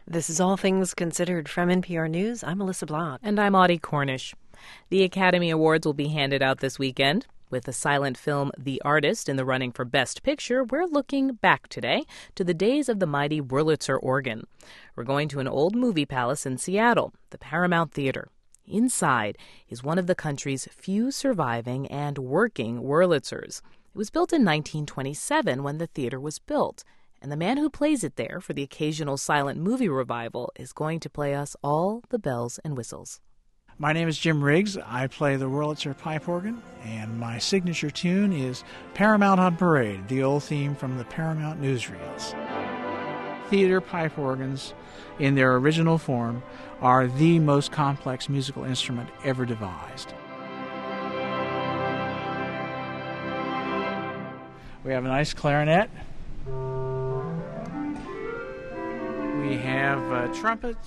This is All Things Considered from NPR News. I'm Melissa Block. And I'm Audie Cornish. The Academy Awards will be handed out this weekend. With the silent film The Artist in the running for Best Picture, we're looking back today to the days of the mighty Wurlitzer organ. We're going to an old movie palace in Seattle, the Paramount Theater. Inside is one of the country's few surviving and working Wurlitzers. It was built in 1927 when the theater was built. And the man who plays it there for the occasional silent movie revival is going to play us all the bells and whistles. My name is Jim Riggs. I play the Wurlitzer pipe organ, and my signature tune is Paramount on Parade, the old theme from the Paramount newsreels. Theater pipe organs, in their original form, are the most complex musical instrument ever devised. We have a nice clarinet. We have trumpets,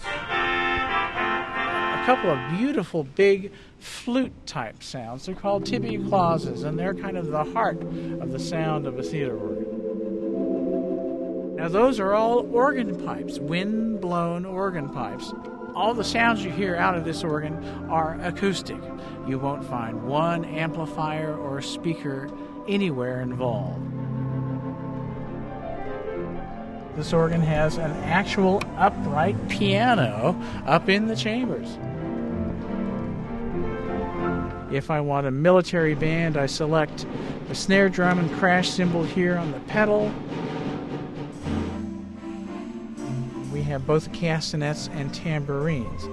a couple of beautiful big flute-type sounds. They're called tibia clauses, and they're kind of the heart of the sound of a theater organ. Now, those are all organ pipes, wind-blown organ pipes. All the sounds you hear out of this organ are acoustic. You won't find one amplifier or speaker anywhere involved. This organ has an actual upright piano up in the chambers. If I want a military band, I select the snare drum and crash cymbal here on the pedal. We have both castanets and tambourines.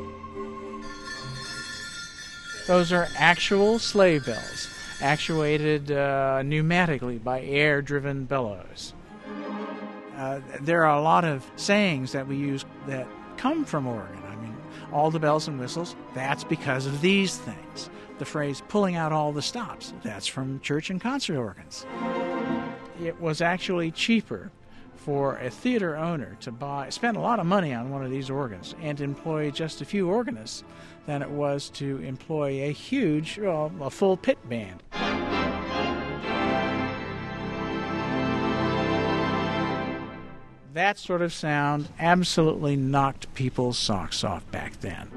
Those are actual sleigh bells, actuated pneumatically by air-driven bellows. There are a lot of sayings that we use that come from organ. I mean, all the bells and whistles, that's because of these things. The phrase, pulling out all the stops, that's from church and concert organs. It was actually cheaper for a theater owner to spend a lot of money on one of these organs and employ just a few organists than it was to employ a huge, a full pit band. That sort of sound absolutely knocked people's socks off back then.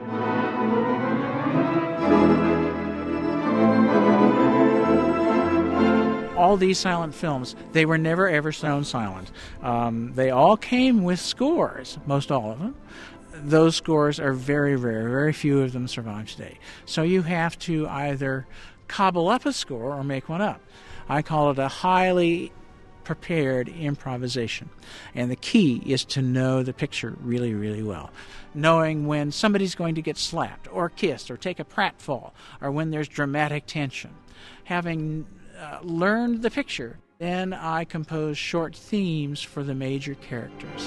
All these silent films, they were never ever shown silent. They all came with scores, most all of them. Those scores are very rare. Very few of them survive today. So you have to either cobble up a score or make one up. I call it a highly prepared improvisation. And the key is to know the picture really, really well. Knowing when somebody's going to get slapped or kissed or take a pratfall or when there's dramatic tension. Having learned the picture, then I compose short themes for the major characters.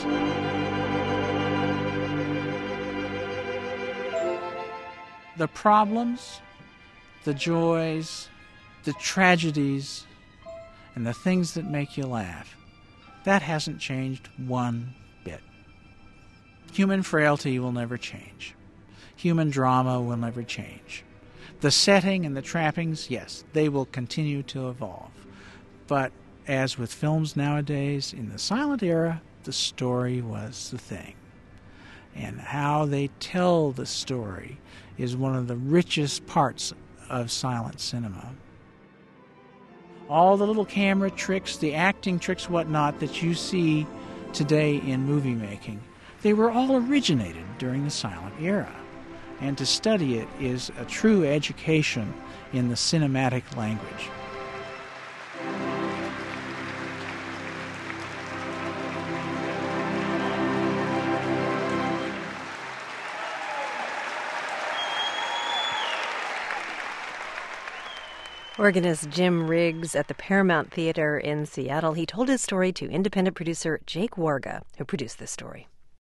The problems, the joys, the tragedies, and the things that make you laugh, that hasn't changed one bit. Human frailty will never change. Human drama will never change. The setting and the trappings, yes, they will continue to evolve. But as with films nowadays, in the silent era, the story was the thing. And how they tell the story is one of the richest parts of silent cinema. All the little camera tricks, the acting tricks, whatnot, that you see today in movie making, they were all originated during the silent era. And to study it is a true education in the cinematic language. Organist Jim Riggs at the Paramount Theater in Seattle. He told his story to independent producer Jake Warga, who produced this story.